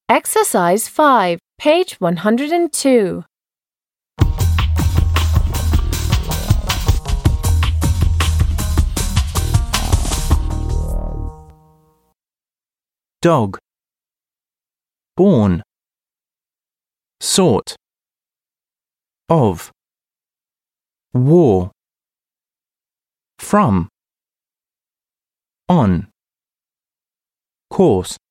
Exercise 5, page 102. Dog. Born. Sort. Of. War. From. On. Course.